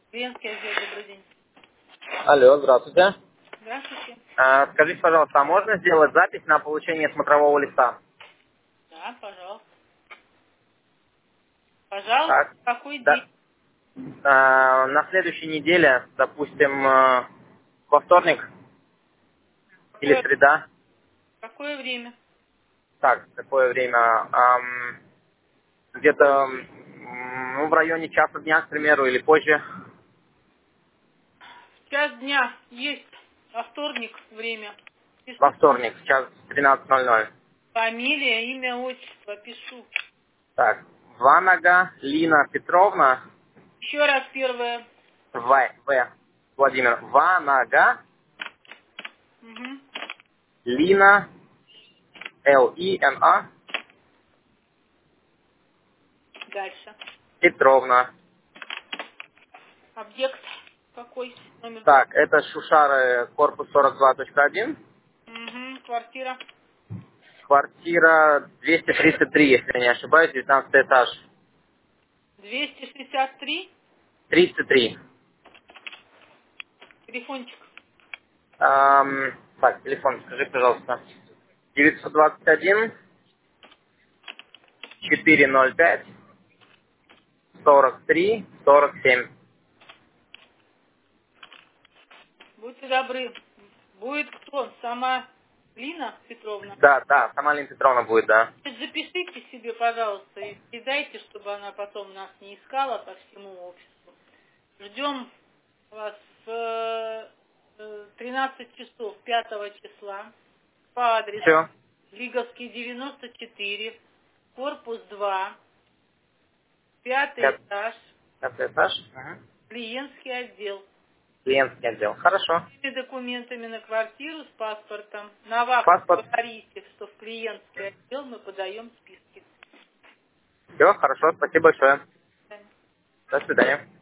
Клиентский отдел, добрый день. Алло, здравствуйте. Здравствуйте. Скажите, пожалуйста, а можно сделать запись на получение смотрового листа? Да, пожалуйста. Пожалуйста, Так. какой Да. день? На следующей неделе, допустим, во вторник или Какое, среда. какое время? Так, какое время? Где-то в районе часа дня, к примеру, или позже. В час дня есть, во вторник время. Во Пишу. вторник, час 13:00. Фамилия, имя, отчество, пишу. Так. Ванага Лина Петровна. Еще раз первое. В. Владимир. Ванага Угу. Лина Лина Дальше. Петровна. Объект какой? Номер. Так, это Шушары, корпус 42.1, Угу. Квартира. квартира 233, если я не ошибаюсь, 19 этаж. 263. 33. Телефончик. Так, телефон скажи, пожалуйста. 921 405 43 47. Будьте добры. Будет кто? Сама Лина Петровна? Да, да, сама Лина Петровна будет, да. Запишите себе, пожалуйста, и передайте, чтобы она потом нас не искала по всему офису. Ждем вас в 13 часов 5 числа по адресу Все. Лиговский 94, корпус 2, 5 Пятый этаж, этаж. Угу. клиентский отдел. Клиентский отдел. Хорошо. С всеми документами на квартиру, с паспортом. На вахту Паспорт. говорите, что в клиентский отдел мы подаем списки. Все, хорошо, спасибо большое. До свидания.